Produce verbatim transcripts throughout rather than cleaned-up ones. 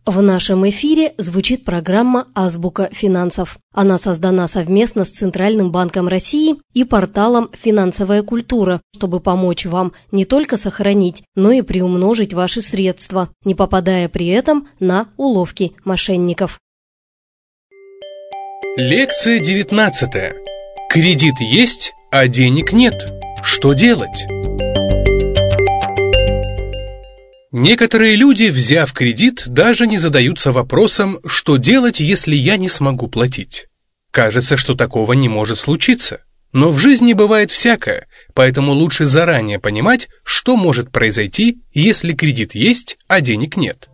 В нашем эфире звучит программа «Азбука финансов». Она создана совместно с Центральным банком России и порталом «Финансовая культура», чтобы помочь вам не только сохранить, но и приумножить ваши средства, не попадая при этом на уловки мошенников. Лекция девятнадцатая. Кредит есть, а денег нет. Что делать? Некоторые люди, взяв кредит, даже не задаются вопросом, что делать, если я не смогу платить. Кажется, что такого не может случиться. Но в жизни бывает всякое, поэтому лучше заранее понимать, что может произойти, если кредит есть, а денег нет.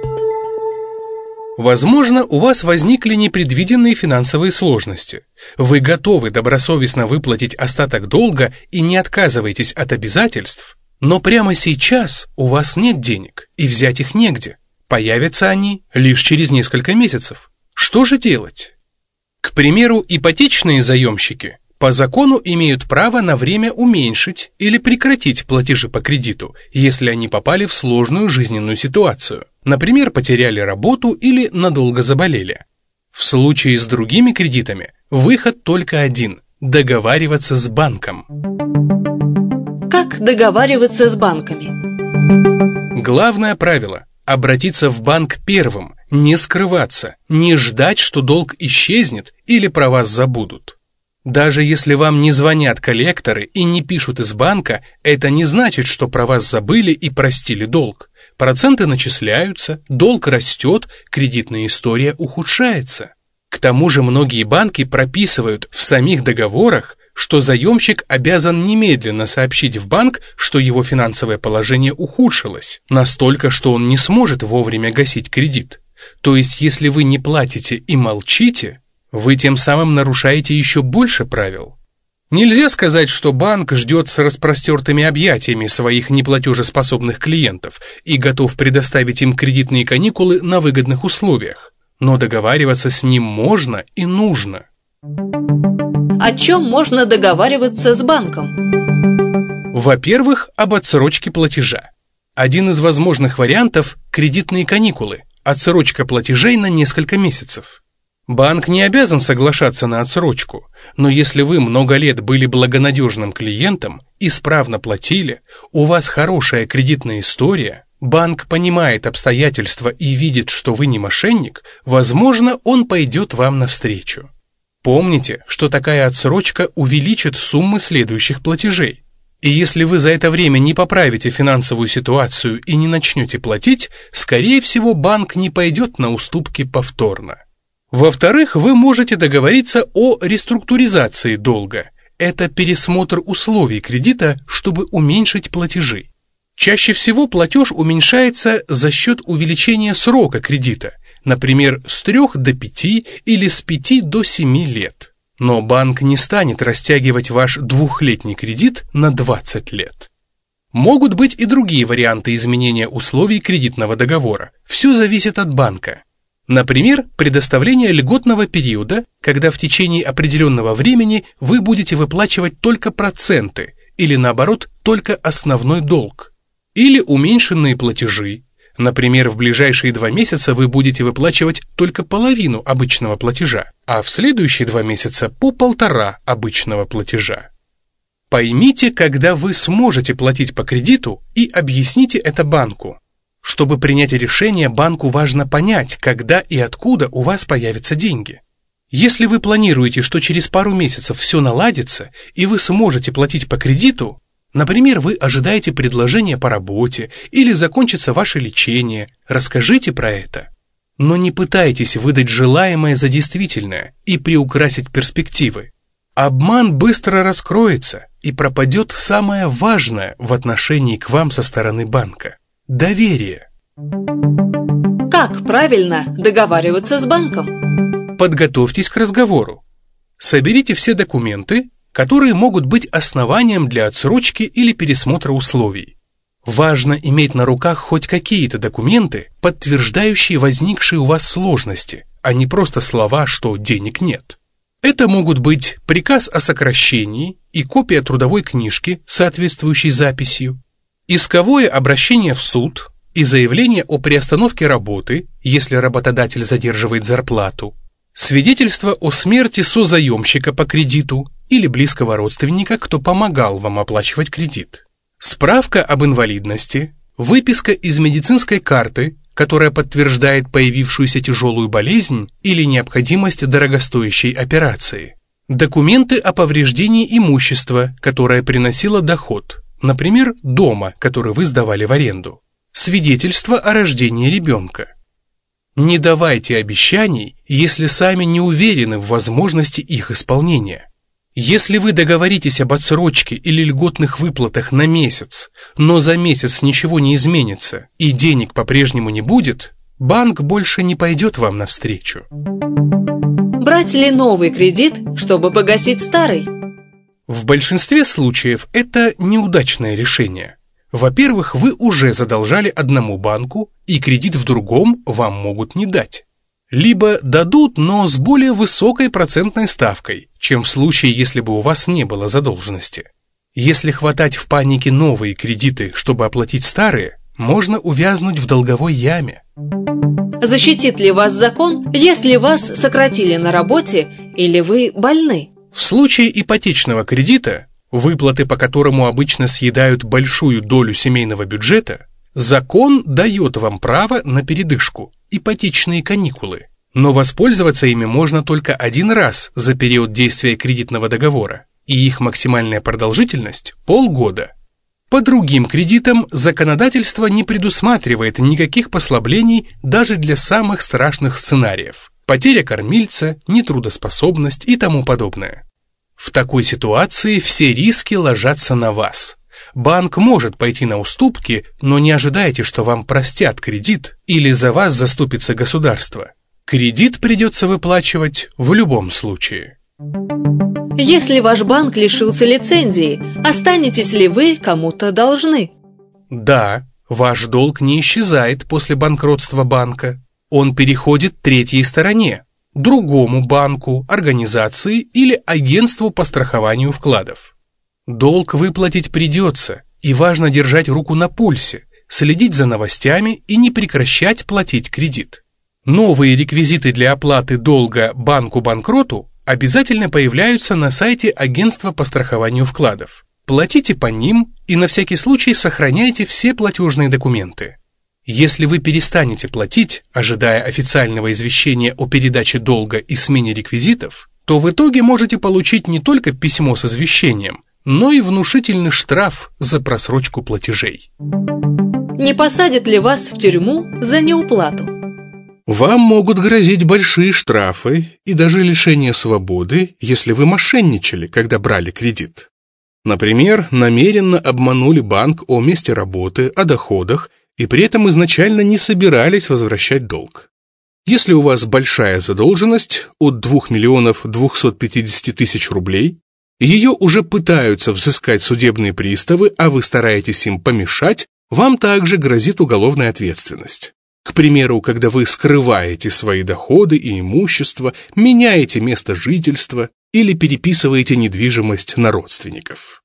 Возможно, у вас возникли непредвиденные финансовые сложности. Вы готовы добросовестно выплатить остаток долга и не отказываетесь от обязательств, но прямо сейчас у вас нет денег, и взять их негде. Появятся они лишь через несколько месяцев. Что же делать? К примеру, ипотечные заемщики по закону имеют право на время уменьшить или прекратить платежи по кредиту, если они попали в сложную жизненную ситуацию. Например, потеряли работу или надолго заболели. В случае с другими кредитами выход только один – договариваться с банком. Как договариваться с банками? Главное правило – обратиться в банк первым, не скрываться, не ждать, что долг исчезнет или про вас забудут. Даже если вам не звонят коллекторы и не пишут из банка, это не значит, что про вас забыли и простили долг. Проценты начисляются, долг растет, кредитная история ухудшается. К тому же многие банки прописывают в самих договорах, что заемщик обязан немедленно сообщить в банк, что его финансовое положение ухудшилось, настолько, что он не сможет вовремя гасить кредит. То есть, если вы не платите и молчите, вы тем самым нарушаете еще больше правил. Нельзя сказать, что банк ждет с распростертыми объятиями своих неплатежеспособных клиентов и готов предоставить им кредитные каникулы на выгодных условиях. Но договариваться с ним можно и нужно. О чем можно договариваться с банком? Во-первых, об отсрочке платежа. Один из возможных вариантов – кредитные каникулы, отсрочка платежей на несколько месяцев. Банк не обязан соглашаться на отсрочку, но если вы много лет были благонадежным клиентом, исправно платили, у вас хорошая кредитная история, банк понимает обстоятельства и видит, что вы не мошенник, возможно, он пойдет вам навстречу. Помните, что такая отсрочка увеличит суммы следующих платежей. И если вы за это время не поправите финансовую ситуацию и не начнете платить, скорее всего, банк не пойдет на уступки повторно. Во-вторых, вы можете договориться о реструктуризации долга. Это пересмотр условий кредита, чтобы уменьшить платежи. Чаще всего платеж уменьшается за счет увеличения срока кредита, например, с трех до пяти или с пяти до семи лет. Но банк не станет растягивать ваш двухлетний кредит на двадцать лет. Могут быть и другие варианты изменения условий кредитного договора. Все зависит от банка. Например, предоставление льготного периода, когда в течение определенного времени вы будете выплачивать только проценты или, наоборот, только основной долг. Или уменьшенные платежи. Например, в ближайшие два месяца вы будете выплачивать только половину обычного платежа, а в следующие два месяца по полтора обычного платежа. Поймите, когда вы сможете платить по кредиту, и объясните это банку. Чтобы принять решение, банку важно понять, когда и откуда у вас появятся деньги. Если вы планируете, что через пару месяцев все наладится, и вы сможете платить по кредиту, например, вы ожидаете предложения по работе или закончится ваше лечение, расскажите про это. Но не пытайтесь выдать желаемое за действительное и приукрасить перспективы. Обман быстро раскроется, и пропадет самое важное в отношении к вам со стороны банка. Доверие. Как правильно договариваться с банком? Подготовьтесь к разговору. Соберите все документы, которые могут быть основанием для отсрочки или пересмотра условий. Важно иметь на руках хоть какие-то документы, подтверждающие возникшие у вас сложности, а не просто слова, что денег нет. Это могут быть приказ о сокращении и копия трудовой книжки с соответствующей записью, исковое обращение в суд, и заявление о приостановке работы, если работодатель задерживает зарплату, свидетельство о смерти созаемщика по кредиту или близкого родственника, кто помогал вам оплачивать кредит, справка об инвалидности, выписка из медицинской карты, которая подтверждает появившуюся тяжелую болезнь или необходимость дорогостоящей операции, документы о повреждении имущества, которое приносило доход, например, дома, который вы сдавали в аренду, свидетельство о рождении ребенка. Не давайте обещаний, если сами не уверены в возможности их исполнения. Если вы договоритесь об отсрочке или льготных выплатах на месяц, но за месяц ничего не изменится и денег по-прежнему не будет, банк больше не пойдет вам навстречу. Брать ли новый кредит, чтобы погасить старый? В большинстве случаев это неудачное решение. Во-первых, вы уже задолжали одному банку, и кредит в другом вам могут не дать. Либо дадут, но с более высокой процентной ставкой, чем в случае, если бы у вас не было задолженности. Если хватать в панике новые кредиты, чтобы оплатить старые, можно увязнуть в долговой яме. Защитит ли вас закон, если вас сократили на работе или вы больны? В случае ипотечного кредита, выплаты по которому обычно съедают большую долю семейного бюджета, закон дает вам право на передышку, ипотечные каникулы, но воспользоваться ими можно только один раз за период действия кредитного договора, и их максимальная продолжительность – полгода. По другим кредитам законодательство не предусматривает никаких послаблений даже для самых страшных сценариев – потеря кормильца, нетрудоспособность и тому подобное. В такой ситуации все риски ложатся на вас. Банк может пойти на уступки, но не ожидайте, что вам простят кредит или за вас заступится государство. Кредит придется выплачивать в любом случае. Если ваш банк лишился лицензии, останетесь ли вы кому-то должны? Да, ваш долг не исчезает после банкротства банка. Он переходит третьей стороне, другому банку, организации или агентству по страхованию вкладов. Долг выплатить придется, и важно держать руку на пульсе, следить за новостями и не прекращать платить кредит. Новые реквизиты для оплаты долга банку-банкроту обязательно появляются на сайте агентства по страхованию вкладов. Платите по ним и на всякий случай сохраняйте все платежные документы. Если вы перестанете платить, ожидая официального извещения о передаче долга и смене реквизитов, то в итоге можете получить не только письмо с извещением, но и внушительный штраф за просрочку платежей. Не посадят ли вас в тюрьму за неуплату? Вам могут грозить большие штрафы и даже лишение свободы, если вы мошенничали, когда брали кредит. Например, намеренно обманули банк о месте работы, о доходах, и при этом изначально не собирались возвращать долг. Если у вас большая задолженность от двух миллионов двухсот пятидесяти тысяч рублей, ее уже пытаются взыскать судебные приставы, а вы стараетесь им помешать, вам также грозит уголовная ответственность. К примеру, когда вы скрываете свои доходы и имущество, меняете место жительства или переписываете недвижимость на родственников.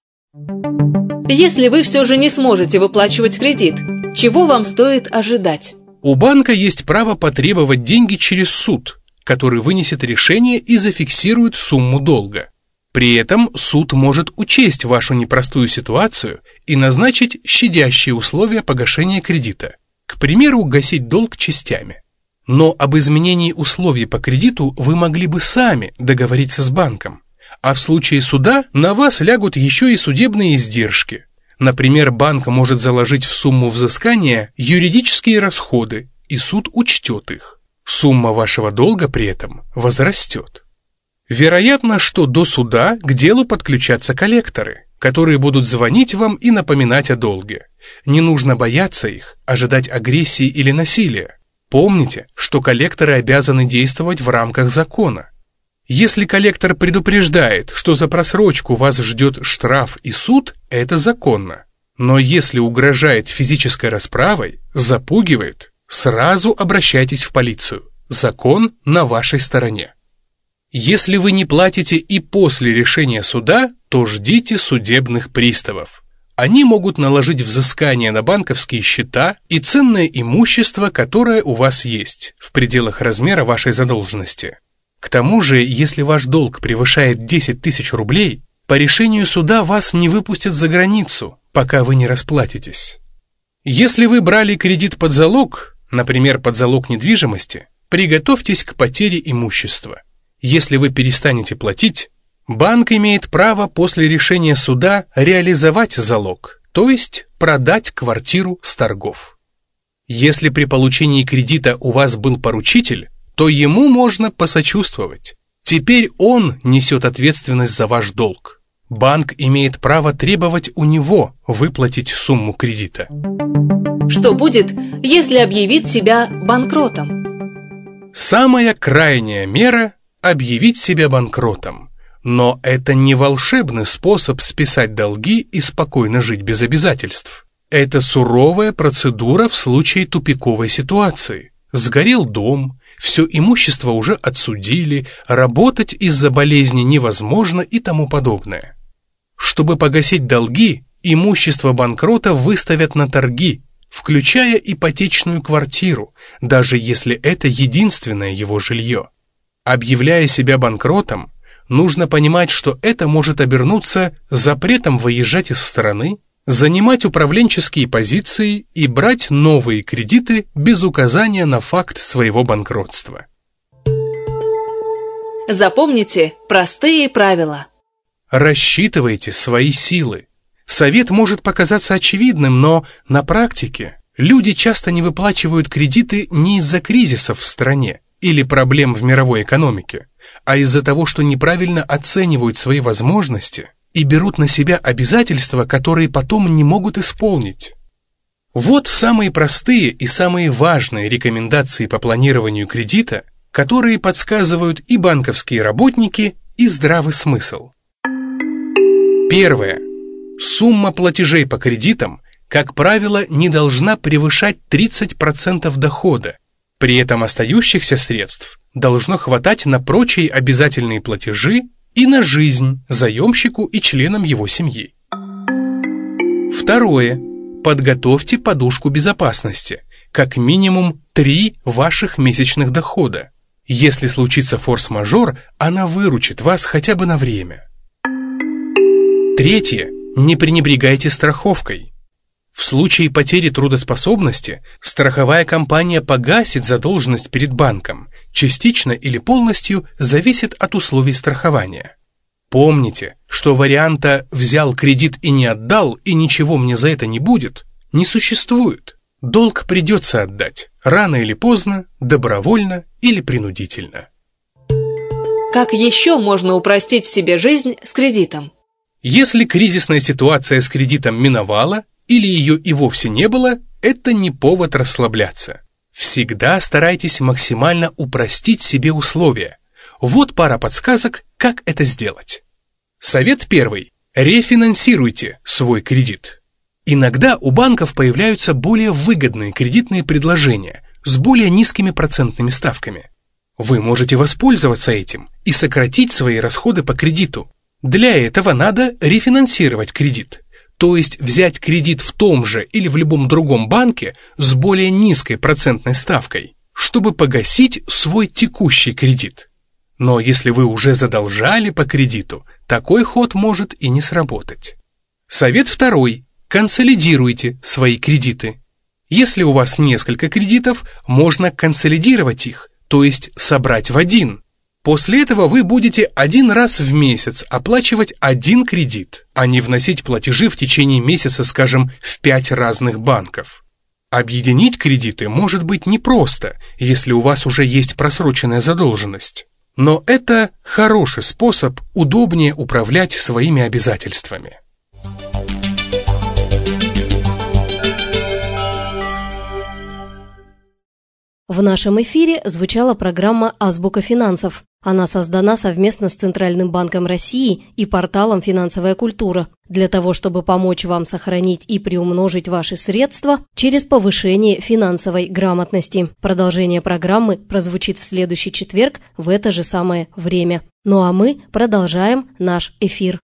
Если вы все же не сможете выплачивать кредит, чего вам стоит ожидать? У банка есть право потребовать деньги через суд, который вынесет решение и зафиксирует сумму долга. При этом суд может учесть вашу непростую ситуацию и назначить щадящие условия погашения кредита. К примеру, гасить долг частями. Но об изменении условий по кредиту вы могли бы сами договориться с банком. А в случае суда на вас лягут еще и судебные издержки. Например, банк может заложить в сумму взыскания юридические расходы, и суд учтет их. Сумма вашего долга при этом возрастет. Вероятно, что до суда к делу подключатся коллекторы, которые будут звонить вам и напоминать о долге. Не нужно бояться их, ожидать агрессии или насилия. Помните, что коллекторы обязаны действовать в рамках закона. Если коллектор предупреждает, что за просрочку вас ждет штраф и суд, это законно. Но если угрожает физической расправой, запугивает, сразу обращайтесь в полицию. Закон на вашей стороне. Если вы не платите и после решения суда, то ждите судебных приставов. Они могут наложить взыскание на банковские счета и ценное имущество, которое у вас есть, в пределах размера вашей задолженности. К тому же, если ваш долг превышает десять тысяч рублей, по решению суда вас не выпустят за границу, пока вы не расплатитесь. Если вы брали кредит под залог, например, под залог недвижимости, приготовьтесь к потере имущества. Если вы перестанете платить, банк имеет право после решения суда реализовать залог, то есть продать квартиру с торгов. Если при получении кредита у вас был поручитель, то ему можно посочувствовать. Теперь он несет ответственность за ваш долг. Банк имеет право требовать у него выплатить сумму кредита. Что будет, если объявить себя банкротом? Самая крайняя мера – объявить себя банкротом. Но это не волшебный способ списать долги и спокойно жить без обязательств. Это суровая процедура в случае тупиковой ситуации. Сгорел дом, все имущество уже отсудили, работать из-за болезни невозможно и тому подобное. Чтобы погасить долги, имущество банкрота выставят на торги, включая ипотечную квартиру, даже если это единственное его жилье. Объявляя себя банкротом, нужно понимать, что это может обернуться запретом выезжать из страны, занимать управленческие позиции и брать новые кредиты без указания на факт своего банкротства. Запомните простые правила. Рассчитывайте свои силы. Совет может показаться очевидным, но на практике люди часто не выплачивают кредиты не из-за кризисов в стране или проблем в мировой экономике, а из-за того, что неправильно оценивают свои возможности и берут на себя обязательства, которые потом не могут исполнить. Вот самые простые и самые важные рекомендации по планированию кредита, которые подсказывают и банковские работники, и здравый смысл. Первое. Сумма платежей по кредитам, как правило, не должна превышать тридцать процентов дохода. При этом остающихся средств должно хватать на прочие обязательные платежи и на жизнь заемщику и членам его семьи. Второе. Подготовьте подушку безопасности, как минимум три ваших месячных дохода. Если случится форс-мажор, она выручит вас хотя бы на время. Третье. Не пренебрегайте страховкой. В случае потери трудоспособности страховая компания погасит задолженность перед банком, частично или полностью зависит от условий страхования. Помните, что варианта «взял кредит и не отдал, и ничего мне за это не будет» не существует. Долг придется отдать, рано или поздно, добровольно или принудительно. Как еще можно упростить себе жизнь с кредитом? Если кризисная ситуация с кредитом миновала, или ее и вовсе не было, это не повод расслабляться. Всегда старайтесь максимально упростить себе условия. Вот пара подсказок, как это сделать. Совет первый. Рефинансируйте свой кредит. Иногда у банков появляются более выгодные кредитные предложения с более низкими процентными ставками. Вы можете воспользоваться этим и сократить свои расходы по кредиту. Для этого надо рефинансировать кредит, то есть взять кредит в том же или в любом другом банке с более низкой процентной ставкой, чтобы погасить свой текущий кредит. Но если вы уже задолжали по кредиту, такой ход может и не сработать. Совет второй. Консолидируйте свои кредиты. Если у вас несколько кредитов, можно консолидировать их, то есть собрать в один. После этого вы будете один раз в месяц оплачивать один кредит, а не вносить платежи в течение месяца, скажем, в пять разных банков. Объединить кредиты может быть непросто, если у вас уже есть просроченная задолженность. Но это хороший способ удобнее управлять своими обязательствами. В нашем эфире звучала программа «Азбука финансов». Она создана совместно с Центральным банком России и порталом «Финансовая культура» для того, чтобы помочь вам сохранить и приумножить ваши средства через повышение финансовой грамотности. Продолжение программы прозвучит в следующий четверг в это же самое время. Ну а мы продолжаем наш эфир.